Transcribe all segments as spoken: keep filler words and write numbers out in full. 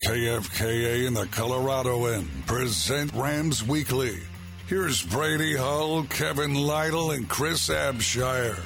K F K A and the Colorado End present Rams Weekly. Here's Brady Hull, Kevin Lytle, and Chris Abshire.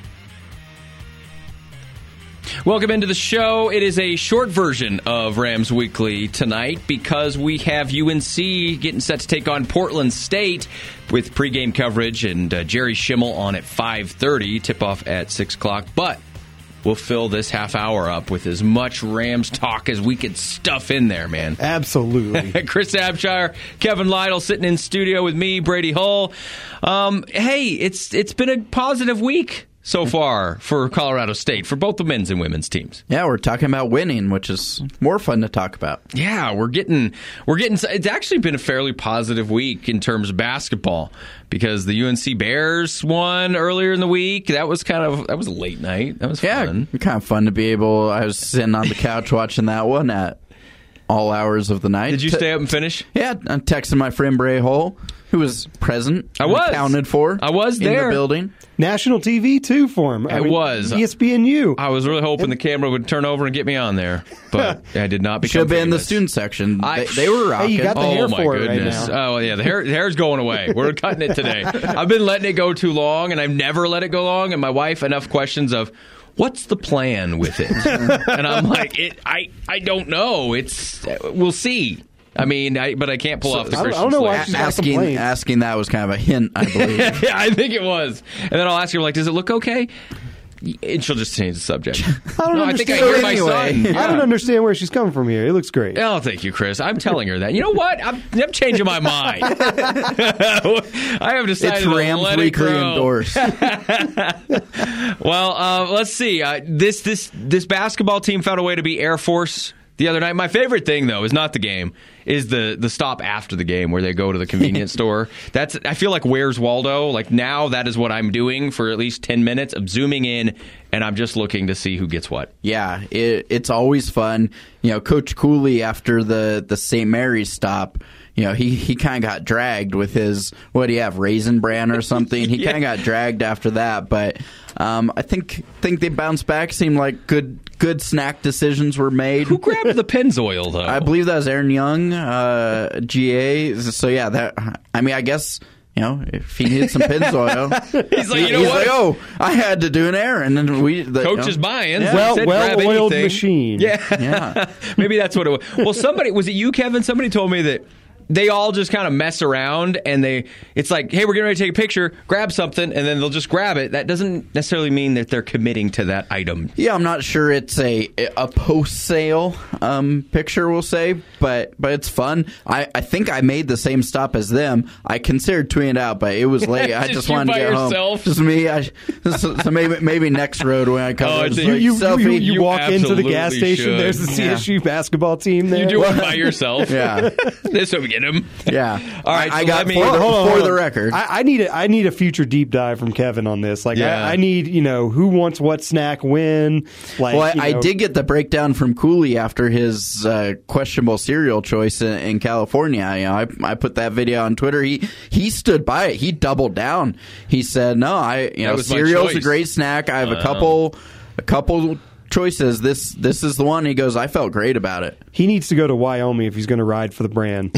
Welcome into the show. It is a short version of Rams Weekly tonight because we have U N C getting set to take on Portland State with pregame coverage and uh, Jerry Schimmel on at five thirty, tip-off at six o'clock. But we'll fill this half hour up with as much Rams talk as we could stuff in there, man. Absolutely. Chris Abshire, Kevin Lytle sitting in studio with me, Brady Hull. Um, hey, it's it's been a positive week so far for Colorado State, for both the men's and women's teams. Yeah, we're talking about winning, which is more fun to talk about. Yeah, we're getting, we're getting, it's actually been a fairly positive week in terms of basketball because the U N C Bears won earlier in the week. That was kind of, that was a late night. That was yeah, fun. Yeah, kind of fun to be able, I was sitting on the couch watching that one at all hours of the night. Did you stay up and finish? Yeah, I'm texting my friend Bray Hull, who was present. I was. Accounted for. I was there. In the building. National T V, too, for him. I it mean, was. E S P N U. I was really hoping the camera would turn over and get me on there, but I did not become Should have been in the famous. student section. I, they, they were rocking. Hey, you got the oh, hair my for goodness. it right now. Oh, yeah, the hair, the hair's going away. We're cutting it today. I've been letting it go too long, and I've never let it go long, and my wife enough questions of, what's the plan with it? And I'm like, it, I, I don't know. It's We'll see. I mean, I, but I can't pull So, off the I don't- Christian I don't know why Slater. she's got asking, complaints. asking that was kind of a hint, I believe. Yeah, I think it was. And then I'll ask her, like, does it look okay? And she'll just change the subject. I don't no, I think I understand. hear my Anyway. son. I don't understand where she's coming from here. It looks great. Oh, thank you, Chris. I'm telling her that. You know what? I'm, I'm changing my mind. I have decided It's to Rams let it Weekly grow. endorsed. Well, uh, let's see. Uh, this this this basketball team found a way to beat Air Force the other night. My favorite thing, though, is not the game. Is the the stop after the game where they go to the convenience store. That's I feel like Where's Waldo? Like now that is what I'm doing for at least ten minutes of zooming in, and I'm just looking to see who gets what. Yeah, it, it's always fun. You know, Coach Cooley, after the, the Saint Mary's stop, you know, he, he kind of got dragged with his, what do you have, Raisin Bran or something? He yeah. kind of got dragged after that, but um, I think think they bounced back. Seemed like good good snack decisions were made. Who grabbed the Pennzoil, though? I believe that was Aaron Young, uh, G A. So, yeah, that I mean, I guess... You know, if he needed some Pennzoil, he's like, you know he's what? like, oh, I had to do an errand, and we the coach you know, is buying. Yeah. Well, Said, well-oiled anything. machine. Yeah, yeah. Maybe that's what it was. Well, somebody was it you, Kevin? Somebody told me that they all just kind of mess around, and they it's like, hey, we're getting ready to take a picture, grab something, and then they'll just grab it. That doesn't necessarily mean that they're committing to that item. Yeah, I'm not sure it's a a post sale um, picture, we'll say, but but it's fun. I, I think I made the same stop as them. I considered tweeting it out, but it was late. I Just just you wanted to by get yourself? home. Just me. I, so, so maybe maybe next road when I come. Oh, Oh, it's- You, you, selfie. you, you You walk into the gas absolutely station, should. there's the C S U basketball team there. You do it by yourself. Yeah. This will get him. Yeah. All right, I, I so got let me- for, the, Hold on, for hold the on. record. I, I need a, I need a future deep dive from Kevin on this. Like, Yeah. I, I need, you know, who wants what snack when. Like, well, I, you I know, did get the breakdown from Cooley after his uh, questionable cereal choice in, in California. You know, I, I put that video on Twitter. He he stood by it. He doubled down. He said, "No, I you That know was my cereal's a choice." great snack. I have Wow. a couple a couple choices. This this is the one." He goes, "I felt great about it." He needs to go to Wyoming if he's going to ride for the brand.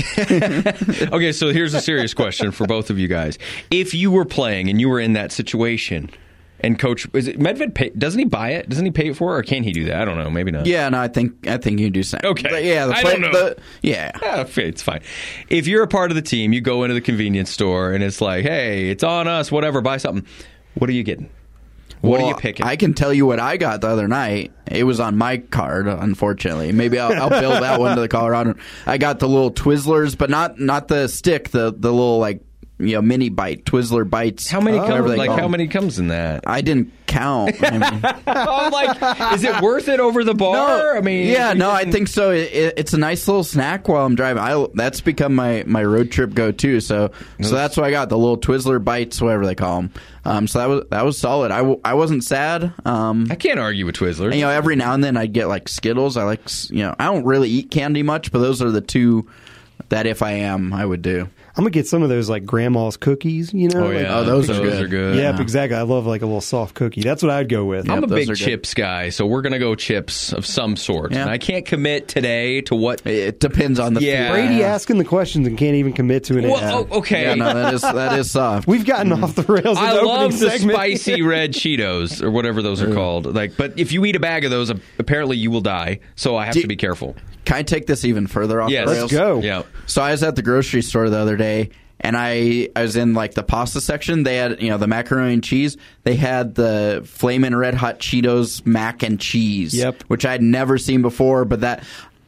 Okay, so here's a serious question for both of you guys. If you were playing and you were in that situation, and Coach, is it Medved pay, doesn't he buy it? Doesn't he pay it for it, or can he do that? I don't know. Maybe not. Yeah, no, I think I think you do snack. Okay. But yeah, the I play, don't know. The, yeah. Yeah, it's fine. If you're a part of the team, you go into the convenience store and it's like, hey, it's on us, whatever, buy something. What are you getting? What well, are you picking? I can tell you what I got the other night. It was on my card, unfortunately. Maybe I'll, I'll build that one to the Colorado. I got the little Twizzlers, but not not the stick. The the little like you know mini bite Twizzler bites. how many whatever comes? they Like call how them. many comes in that? I didn't count. I mean, I'm like, is it worth it over the bar? I mean, yeah, if no, you're I getting- think so. It, it, it's a nice little snack while I'm driving. I that's become my, my road trip go to. So so that's what I got. The little Twizzler bites, whatever they call them. Um, so that was that was solid. I, w- I wasn't sad. Um, I can't argue with Twizzlers. And, you know, every now and then I'd get like Skittles. I like, you know, I don't really eat candy much, but those are the two that if I am, I would do. I'm gonna get some of those like grandma's cookies. You know, Oh, yeah. like, Oh, those are those good. are good. Yep, Yeah. exactly. I love like a little soft cookie. That's what I'd go with. I'm a those big are good. chips guy, so we're going to go chips of some sort. Yeah. And I can't commit today to what. It depends on the Yeah. food. Brady asking the questions and can't even commit to an Well, answer. oh, okay. Yeah, no, that is that is soft. We've gotten off the rails. In I the love opening the segment. spicy red Cheetos or whatever those are called. Like, but if you eat a bag of those, apparently you will die. So I have Do- to be careful. Can I take this even further off Yes. the Let's rails? go. Yeah. So I was at the grocery store the other day, and I I was in like the pasta section. They had, you know, the macaroni and cheese. They had the Flamin' Red Hot Cheetos mac and cheese. Yep. Which I'd never seen before, but that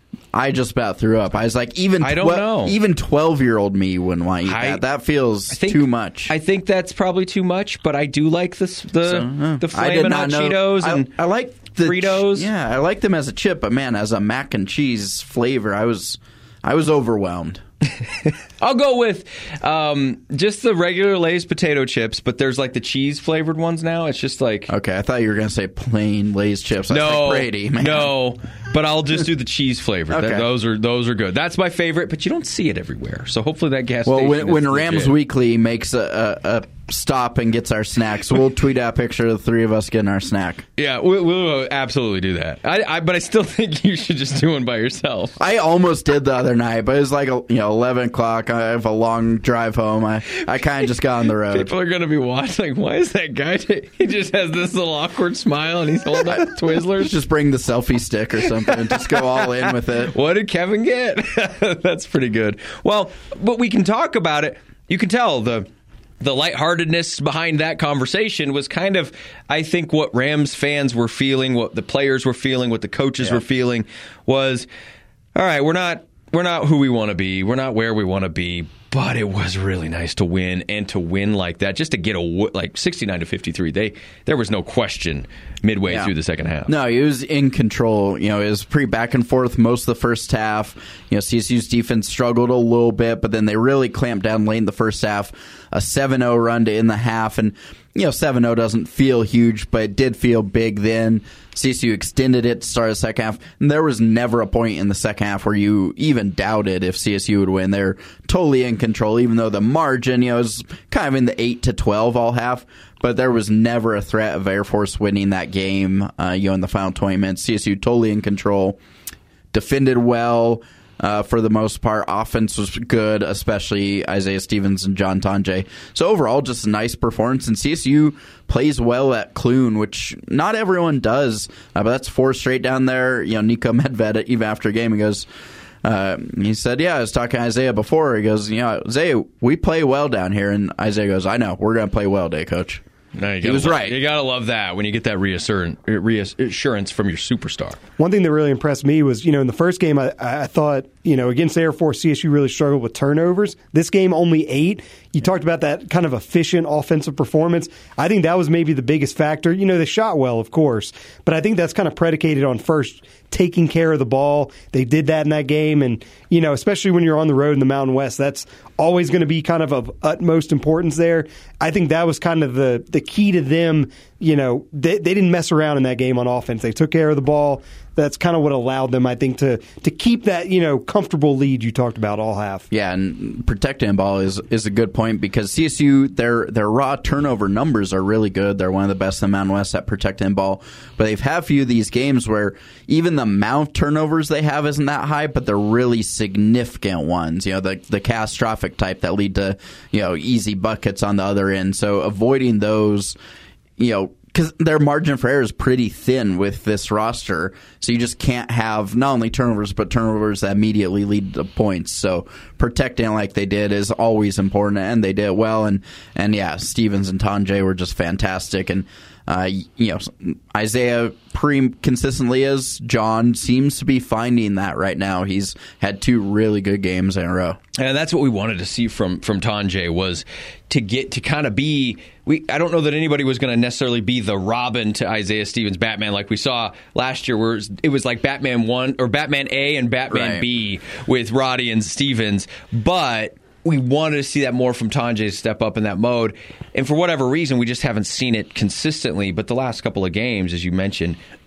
I just about threw up. I was like, even I don't know. even twelve year old me wouldn't want to eat I- that. That feels think- too much. I think that's probably too much, but I do like the the So, uh, the I did Flamin' not Hot know- Cheetos I, and I like the Fritos. Yeah, I like them as a chip, but man, as a mac and cheese flavor, I was I was overwhelmed. I'll go with um, just the regular Lay's potato chips, but there's like the cheese flavored ones now. It's just like Okay, I thought you were going to say plain Lay's chips. I was no, like, Brady, man. no. But I'll just do the cheese flavor. Okay. Those are those are good. That's my favorite, but you don't see it everywhere. So hopefully that gas Well, station when, is when legit. Rams Weekly makes a, a, a stop and gets our snacks, we'll tweet out a picture of the three of us getting our snack. Yeah, we'll, we'll absolutely do that. I, I, but I still think you should just do one by yourself. I almost did the other night, but it was like you know eleven o'clock. I have a long drive home. I, I kind of just got on the road. People are going to be watching. Like, why is that guy? T- he just has this little awkward smile and he's holding up Twizzlers. Just bring the selfie stick or something and just go all in with it. What did Kevin get? That's pretty good. Well, but we can talk about it. You can tell the the lightheartedness behind that conversation was kind of, I think, what Rams fans were feeling, what the players were feeling, what the coaches Yeah. were feeling was, all right, we're not we're not who we want to be. We're not where we want to be. But it was really nice to win, and to win like that, just to get a like sixty-nine to fifty-three. They there was no question midway Yeah. through the second half. No, he was in control. You know, it was pretty back and forth most of the first half. You know, C S U's defense struggled a little bit, but then they really clamped down late in the first half. A seven oh run to end the half, and you know, seven oh doesn't feel huge, but it did feel big then. C S U extended it to start the second half, and there was never a point in the second half where you even doubted if C S U would win. They're totally in control, even though the margin, you know, is kind of in the eight to twelve all half. But there was never a threat of Air Force winning that game, uh, you know, in the final twenty minutes. C S U totally in control, defended well. Uh, for the most part, offense was good, especially Isaiah Stevens and John Tonje. So overall, just a nice performance. And C S U plays well at Clune, which not everyone does. Uh, but that's four straight down there. You know, Nico Medved, even after a game, he goes, uh, he said, yeah, I was talking to Isaiah before. He goes, you know, Isaiah, we play well down here. And Isaiah goes, I know, we're going to play well today, Coach. No, you He gotta was love- right. You gotta love that when you get that reassurance, reassurance from your superstar. One thing that really impressed me was, you know, in the first game, I, I thought, you know, against Air Force, C S U really struggled with turnovers. This game, only eight. You talked about that kind of efficient offensive performance. I think that was maybe the biggest factor. You know, they shot well, of course, but I think that's kind of predicated on first taking care of the ball. They did that in that game, and, you know, especially when you're on the road in the Mountain West, that's always going to be kind of of utmost importance there. I think that was kind of the, the key to them. You know, they, they didn't mess around in that game on offense. They took care of the ball. That's kind of what allowed them, I think, to to keep that, you know, comfortable lead you talked about all half. Yeah, and protecting the ball is is a good point because C S U, their their raw turnover numbers are really good. They're one of the best in the Mountain West at protecting the ball. But they've had a few of these games where even the amount of turnovers they have isn't that high, but they're really significant ones. You know, the the catastrophic type that lead to, you know, easy buckets on the other end. So avoiding those, you know, because their margin for error is pretty thin with this roster, so you just can't have not only turnovers, but turnovers that immediately lead to points. So protecting like they did is always important, and they did it well. And, and yeah, Stevens and Tonje were just fantastic. And, uh, you know, Isaiah pretty consistently is. John seems to be finding that right now. He's had two really good games in a row. And that's what we wanted to see from from Tonje was to get to kind of be. We I don't know that anybody was going to necessarily be the Robin to Isaiah Stevens Batman like we saw last year, where it was like Batman one or Batman A and Batman Right. B with Roddy and Stevens, but we wanted to see that more from Tonje step up in that mode. And for whatever reason, we just haven't seen it consistently. But the last couple of games, as you mentioned,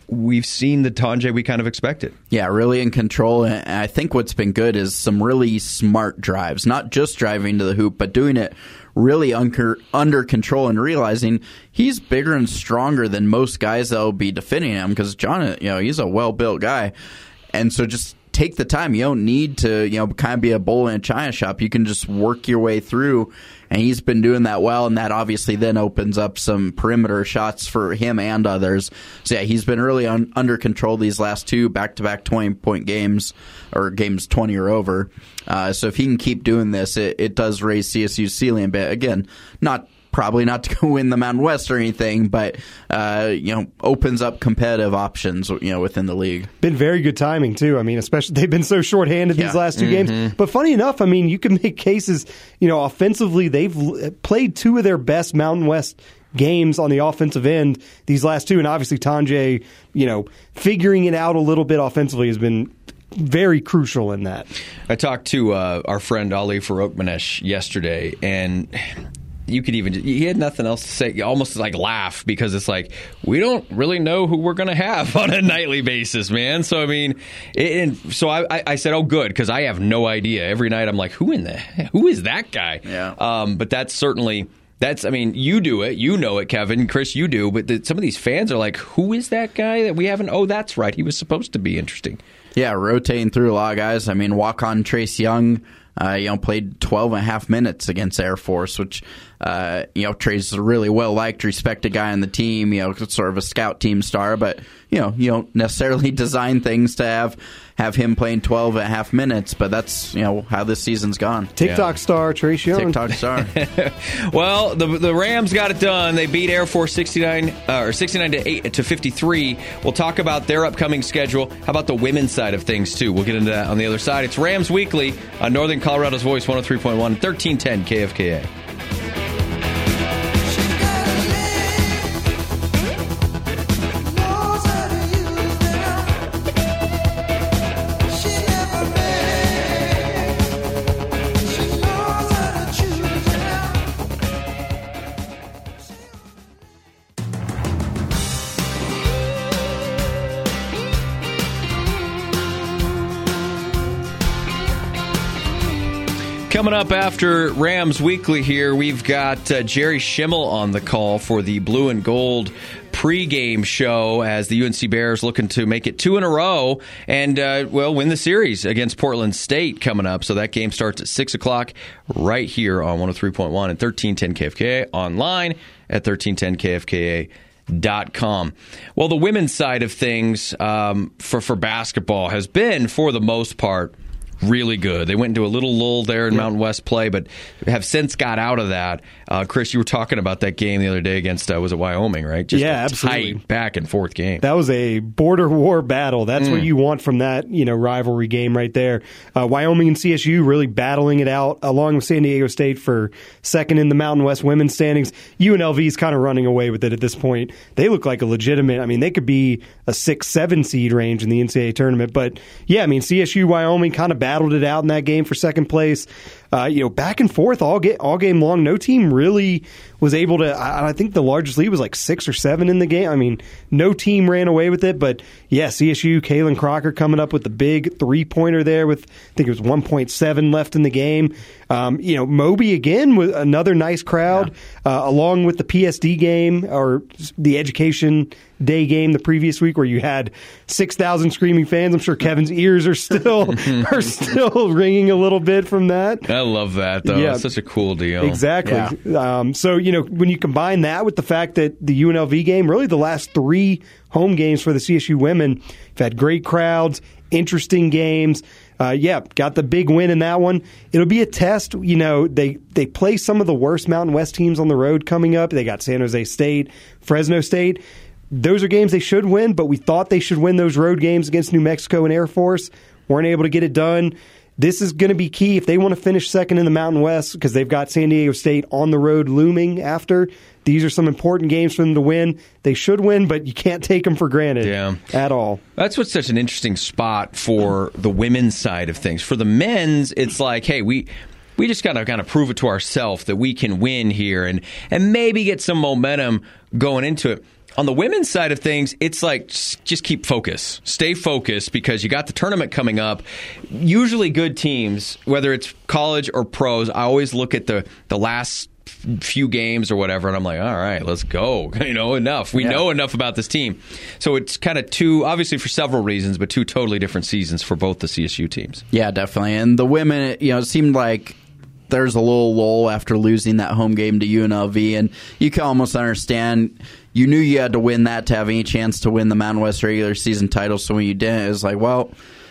we've seen the Tonje we kind of expected. Yeah, really in control. And I think what's been good is some really smart drives, not just driving to the hoop, but doing it really under, under control and realizing he's bigger and stronger than most guys that will be defending him because John, you know, he's a well-built guy. And so just take the time. You don't need to, you know, kind of be a bull in a china shop. You can just work your way through, and he's been doing that well, and that obviously then opens up some perimeter shots for him and others. So, yeah, he's been really un- under control these last two back-to-back twenty-point games, or games twenty or over. Uh, so if he can keep doing this, it, it does raise C S U's ceiling a bit. Again, not probably not to go win the Mountain West or anything, but uh, you know, opens up competitive options, you know, within the league. Been very good timing too. I mean, especially they've been so shorthanded yeah. these last two mm-hmm. games. But funny enough, I mean, you can make cases. You know, offensively, they've played two of their best Mountain West games on the offensive end these last two, and obviously Tonje, you know, figuring it out a little bit offensively has been very crucial in that. I talked to uh, our friend Ali Farokhmanesh yesterday, and you could even, he had nothing else to say. You almost like laugh because it's like, we don't really know who we're going to have on a nightly basis, man. So, I mean, it, and so I, I said, oh, good, because I have no idea. Every night I'm like, who in the, who is that guy? Yeah. Um, but that's certainly, that's, I mean, you do it. You know it, Kevin. Chris, you do. But the, some of these fans are like, who is that guy that we haven't? Oh, that's right. He was supposed to be interesting. Yeah, rotating through a lot of guys. I mean, walk-on Trace Young, uh, you know, played twelve and a half minutes against Air Force, which, uh, you know, Trace is a really well-liked, respected guy on the team, you know, sort of a scout team star, but, you know, you don't necessarily design things to have have him playing twelve and a half minutes, but that's, you know, how this season's gone. TikTok yeah. star, Trace Young. TikTok star. Well, the the Rams got it done. They beat Air Force sixty-nine uh, or sixty-nine to eight to fifty-three. We'll talk about their upcoming schedule. How about the women's side of things too? We'll get into that on the other side. It's Rams Weekly on Northern Colorado's Voice one oh three point one, thirteen ten K F K A. Coming up after Rams Weekly here, we've got uh, Jerry Schimmel on the call for the Blue and Gold pregame show as the U N C Bears looking to make it two in a row and, uh, well, win the series against Portland State coming up. So that game starts at six o'clock right here on one oh three point one and thirteen ten K F K A, online at thirteen ten K F K A. Dot com. Well, the women's side of things um, for, for basketball has been, for the most part, really good. They went into a little lull there in yeah. Mountain West play, but have since got out of that. Uh, Chris, you were talking about that game the other day against, uh, was it Wyoming, right? Just yeah, a absolutely. Tight back and forth game. That was a border war battle. That's mm. what you want from that, you know, rivalry game right there. Uh, Wyoming and C S U really battling it out along with San Diego State for second in the Mountain West women's standings. U N L V is kind of running away with it at this point. They look like a legitimate, I mean, they could be a six, seven seed range in the N C double A tournament. But yeah, I mean, C S U, Wyoming kind of battled it out in that game for second place. Uh, you know, back and forth all get all game long. No team really was able to. I, I think the largest lead was like six or seven in the game. I mean, no team ran away with it. But yeah, C S U, Kaylin Crocker coming up with the big three pointer there with I think it was one point seven left in the game. Um, you know, Moby again with another nice crowd, yeah. uh, along with the P S D game or the Education Day game the previous week where you had six thousand screaming fans. I'm sure Kevin's ears are still are still ringing a little bit from that. I love that, though. Yeah. It's such a cool deal. Exactly. Yeah. Um, so, you know, when you combine that with the fact that the U N L V game, really the last three home games for the C S U women, have had great crowds, interesting games. Uh, yeah, got the big win in that one. It'll be a test. You know, they, they play some of the worst Mountain West teams on the road coming up. They got San Jose State, Fresno State. Those are games they should win, but we thought they should win those road games against New Mexico and Air Force. Weren't able to get it done. This is going to be key if they want to finish second in the Mountain West because they've got San Diego State on the road looming after. These are some important games for them to win. They should win, but you can't take them for granted yeah. at all. That's what's such an interesting spot for the women's side of things. For the men's, it's like, hey, we... We just got to kind of prove it to ourselves that we can win here and, and maybe get some momentum going into it. On the women's side of things, it's like just keep focus. Stay focused because you got the tournament coming up. Usually good teams, whether it's college or pros, I always look at the, the last few games or whatever, and I'm like, all right, let's go. You know, enough. We yeah. know enough about this team. So it's kind of two, obviously for several reasons, but two totally different seasons for both the C S U teams. Yeah, definitely. And the women, you know, it seemed like there's a little lull after losing that home game to U N L V, and you can almost understand. You knew you had to win that to have any chance to win the Mountain West regular season title, so when you didn't, it was like, well,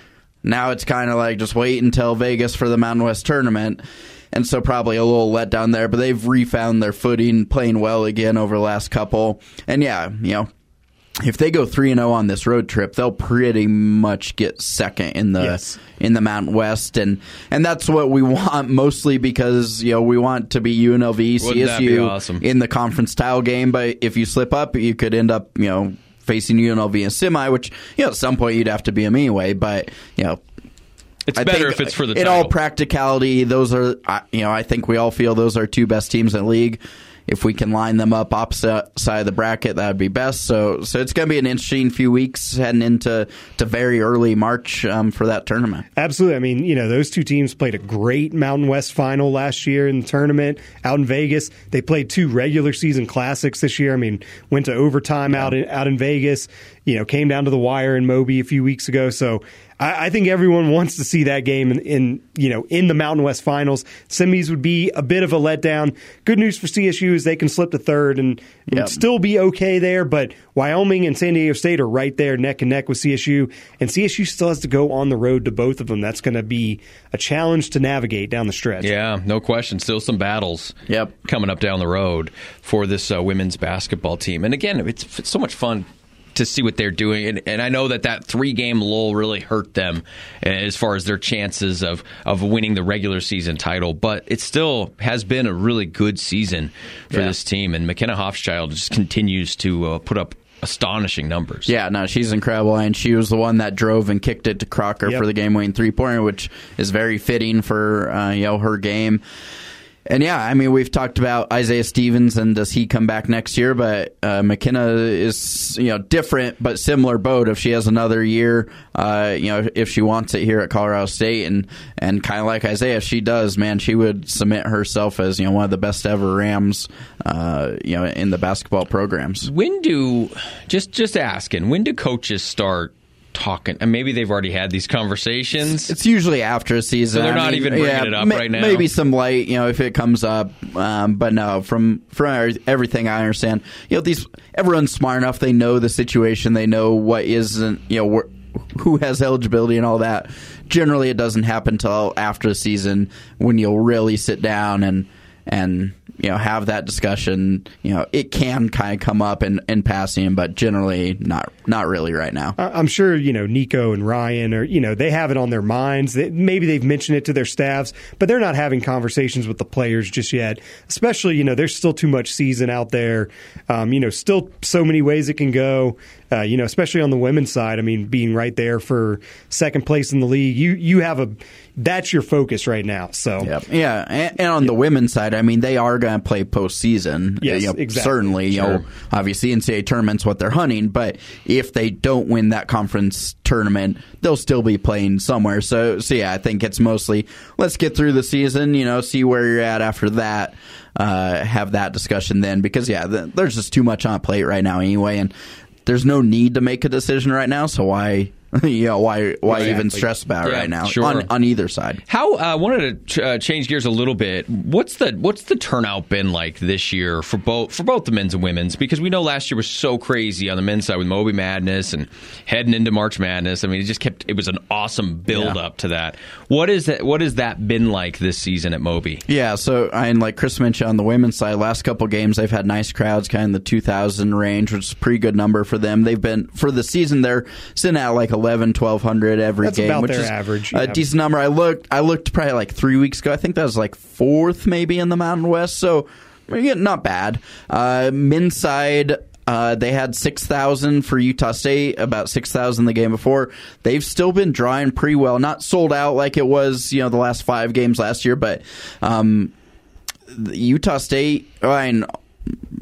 now it's kind of like just wait until Vegas for the Mountain West tournament, and so probably a little letdown there, but they've refound their footing, playing well again over the last couple, and yeah, you know, if they go three and oh on this road trip, they'll pretty much get second in the yes. in the Mountain West, and and that's what we want mostly because you know we want to be U N L V, C S U awesome? in the conference title game. But if you slip up, you could end up you know facing U N L V in semi, which you know at some point you'd have to be them anyway. But you know. It's I better if it's for the in title. all practicality, those are you know I think we all feel those are two best teams in the league. If we can line them up opposite side of the bracket, that would be best. So, so it's going to be an interesting few weeks heading into to very early March um, for that tournament. Absolutely. I mean, you know, those two teams played a great Mountain West final last year in the tournament out in Vegas. They played two regular season classics this year. I mean, went to overtime yeah. out in, out in Vegas. You know, came down to the wire in Moby a few weeks ago. So I, I think everyone wants to see that game in, in you know in the Mountain West finals. Semis would be a bit of a letdown. Good news for C S U is they can slip to third and yep. still be okay there. But Wyoming and San Diego State are right there neck and neck with C S U, and C S U still has to go on the road to both of them. That's going to be a challenge to navigate down the stretch. Yeah, no question. Still some battles yep. coming up down the road for this uh, women's basketball team. And again, it's, it's so much fun to see what they're doing. And, and I know that that three-game lull really hurt them as far as their chances of, of winning the regular season title. But it still has been a really good season for yeah. this team. And McKenna Hofschild just continues to uh, put up astonishing numbers. Yeah, no, she's incredible. And she was the one that drove and kicked it to Crocker yep. for the game-winning three-pointer, which is very fitting for uh, you know her game. And yeah, I mean, we've talked about Isaiah Stevens and does he come back next year? But uh, McKenna is, you know, different but similar boat. If she has another year, uh, you know, if she wants it here at Colorado State, and and kind of like Isaiah, if she does, man, she would cement herself as you know one of the best ever Rams, uh, you know, in the basketball programs. When do just just asking? When do coaches start talking, and maybe they've already had these conversations? It's usually after a season. So they're not I mean, even bringing yeah, it up ma- right now. Maybe some light, you know, if it comes up. Um, but no, from from everything I understand, you know, these everyone's smart enough. They know the situation. They know what isn't, you know, wh- who has eligibility and all that. Generally, it doesn't happen until after the season when you'll really sit down and and. you know, have that discussion. You know, it can kind of come up in, in passing, but generally not not really right now. I'm sure, you know, Nico and Ryan are, you know, they have it on their minds. Maybe they've mentioned it to their staffs, but they're not having conversations with the players just yet. Especially, you know, there's still too much season out there. Um, you know, still so many ways it can go. Uh, you know, especially on the women's side. I mean, being right there for second place in the league, you you have a that's your focus right now. So yep. yeah, and, and on yep. the women's side, I mean, they are going to play postseason. Yes, you know, exactly. Certainly, you sure. know, obviously N C double A tournament's what they're hunting, but if they don't win that conference tournament, they'll still be playing somewhere. So, so yeah, I think it's mostly let's get through the season. You know, see where you're at after that. Uh, have that discussion then, because yeah, the, there's just too much on plate right now anyway, and there's no need to make a decision right now, so why, you know, why, why exactly. even stress about it yeah, right now sure. on, on either side? How I uh, wanted to uh, change gears a little bit. What's the what's the turnout been like this year for both for both the men's and women's? Because we know last year was so crazy on the men's side with Moby Madness and heading into March Madness. I mean, it just kept it was an awesome build yeah. up to that. What is that? What has that been like this season at Moby? Yeah, so and like Chris mentioned on the women's side, last couple games they've had nice crowds, kind of in the two thousand range, which is a pretty good number for them. They've been for the season they're sitting at like eleven, twelve hundred every That's game, about which their is average, a yeah. decent number. I looked, I looked probably like three weeks ago. I think that was like fourth, maybe in the Mountain West. So, yeah, not bad. Uh, men's side, uh, they had six thousand for Utah State, about six thousand the game before. They've still been drawing pretty well, not sold out like it was, you know, the last five games last year, but um, Utah State, I mean,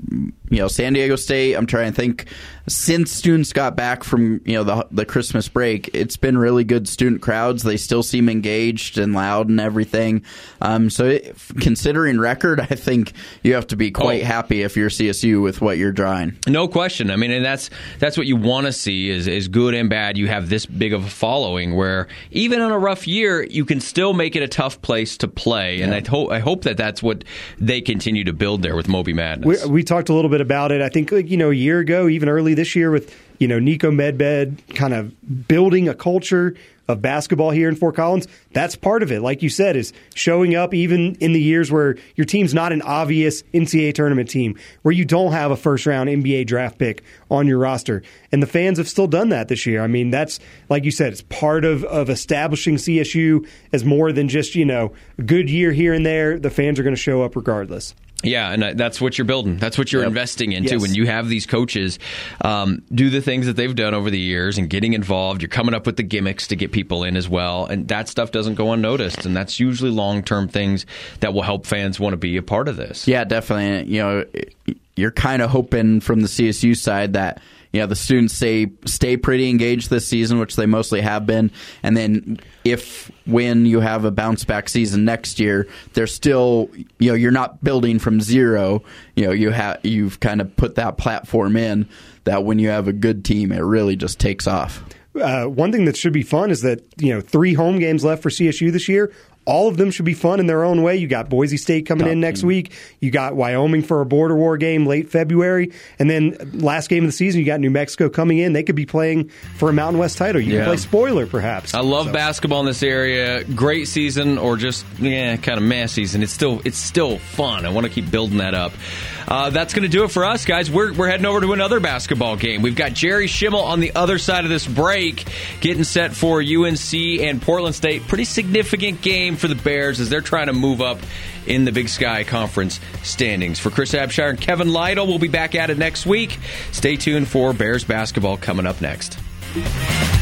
you know, San Diego State, I'm trying to think, since students got back from, you know, the the Christmas break, it's been really good student crowds. They still seem engaged and loud and everything. Um, so it, considering record, I think you have to be quite oh. happy if you're C S U with what you're drawing. No question. I mean, and that's that's what you want to see is, is good and bad. You have this big of a following where even on a rough year, you can still make it a tough place to play. Yeah. And I, ho- I hope that that's what they continue to build there with Moby Madness. We, we talked a little bit about it. I think, like, you know, a year ago, even early this year with, you know, Nico Medved kind of building a culture of basketball here in Fort Collins. That's part of it. Like you said, is showing up even in the years where your team's not an obvious N C double A tournament team, where you don't have a first-round N B A draft pick on your roster. And the fans have still done that this year. I mean, that's, like you said, it's part of, of establishing C S U as more than just, you know, a good year here and there. The fans are going to show up regardless. Yeah, and that's what you're building. That's what you're yep. investing into. Yes. When you have these coaches um, do the things that they've done over the years and getting involved, you're coming up with the gimmicks to get people in as well. And that stuff doesn't go unnoticed. And that's usually long-term things that will help fans want to be a part of this. Yeah, definitely. You know, you're kind of hoping from the C S U side that, you know, the students stay stay pretty engaged this season, which they mostly have been. And then if, when you have a bounce back season next year, they're still, you know, you're not building from zero. You know, you have, you've kind of put that platform in that when you have a good team, it really just takes off. Uh, one thing that should be fun is that, you know, three home games left for C S U this year. All of them should be fun in their own way. You got Boise State coming Top in next team. week. You got Wyoming for a border war game late February. And then last game of the season, you got New Mexico coming in. They could be playing for a Mountain West title. You yeah. can play spoiler, perhaps. I love so. basketball in this area. Great season or just, yeah, kind of meh season. It's still it's still fun. I want to keep building that up. Uh, that's going to do it for us, guys. We're, we're heading over to another basketball game. We've got Jerry Schimmel on the other side of this break, getting set for U N C and Portland State. Pretty significant game for the Bears as they're trying to move up in the Big Sky Conference standings. For Chris Abshire and Kevin Lytle, we'll be back at it next week. Stay tuned for Bears basketball coming up next.